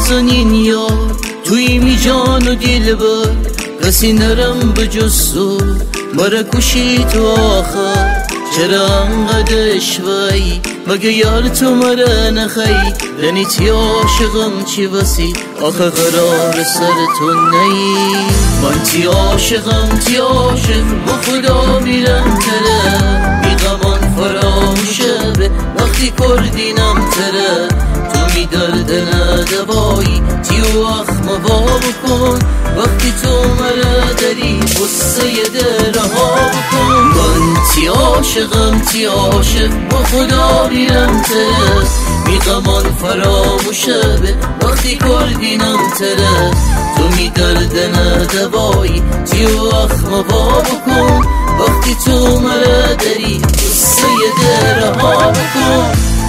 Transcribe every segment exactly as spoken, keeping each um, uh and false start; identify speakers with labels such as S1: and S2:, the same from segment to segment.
S1: نازنین یار توی می جان و دل بر کسی نرم بجستو مرا کشی تو آخر چرا انقدر شوی مگه یار تو مرا نخی لنیتی عاشقم چی وسی آخه قرار سر تو نی من تی عاشقم تی عاشق با خدا میرم تره بی غمان فراموشه به وقتی کردینم تره تو می درد ندوایی تی و اخم با بکن وقتی تو مرا داری بسه در ها بکن من تی عاشقم تی عاشق با خدا میرم تره می غمان فراموشه به وقتی کردینم تره تو می درد ندوایی تی و اخم با بکن وقتی تو مرا داری بسه در ها بکن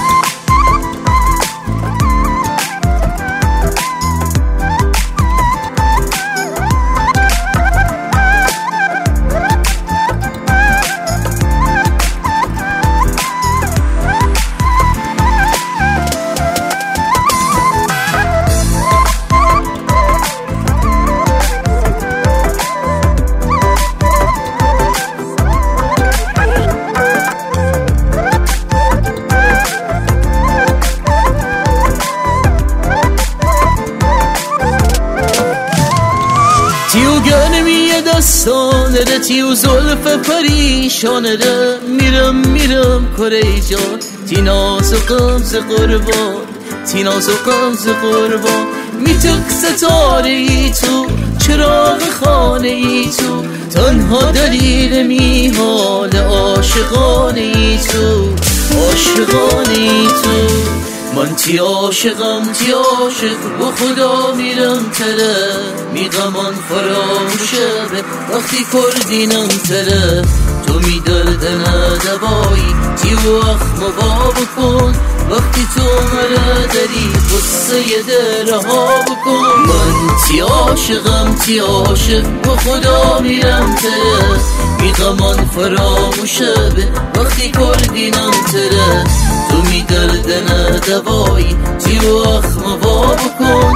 S1: تیو گرمی دستانه ده تیو زلف پریشانه ده میرم میرم کره جان تی ناز و قمز قربان تی ناز و قمز قربان میتک ستاره ای تو چراغ خانه ای تو تنها دلیل میحال عاشقانه ای تو عاشقانه ای تو من تی عاشقم تی عاشق با خدا میرم تره می غمان فراموشه به وقتی کردینم تره تو می درد ندوایی تی و اخم با بکن وقتی تو مرا داری قصه در ها بکن من تی عاشقم تی عاشق با خدا میرم تره می غمان فراموشه به وقتی کردینم تره تو می درد ندوایی تی و اخم با بکن